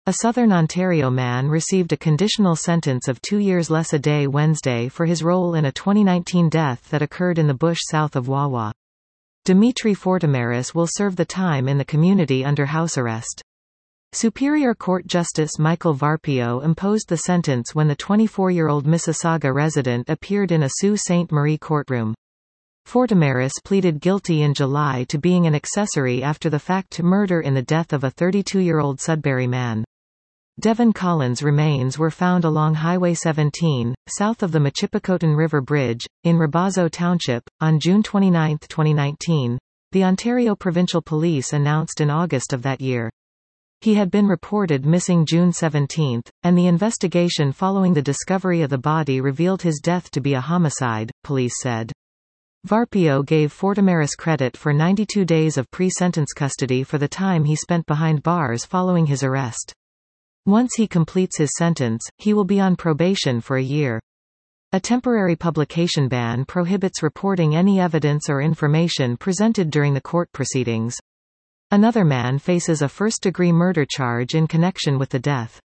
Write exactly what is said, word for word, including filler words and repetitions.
A Southern Ontario man received a conditional sentence of two years less a day Wednesday for his role in a twenty nineteen death that occurred in the bush south of Wawa. Dimitri Fortemaris will serve the time in the community under house arrest. Superior Court Justice Michael Varpio imposed the sentence when the twenty-four-year-old Mississauga resident appeared in a Sault Ste. Marie courtroom. Fortemaris pleaded guilty in July to being an accessory after the fact to murder in the death of a thirty-two-year-old Sudbury man. Devon Collins' remains were found along Highway seventeen, south of the Machipicoten River Bridge, in Rebozo Township, on June twenty-ninth, twenty nineteen, the Ontario Provincial Police announced in August of that year. He had been reported missing June seventeenth, and the investigation following the discovery of the body revealed his death to be a homicide, police said. Varpio gave Fortemaris credit for ninety-two days of pre-sentence custody for the time he spent behind bars following his arrest. Once he completes his sentence, he will be on probation for a year. A temporary publication ban prohibits reporting any evidence or information presented during the court proceedings. Another man faces a first-degree murder charge in connection with the death.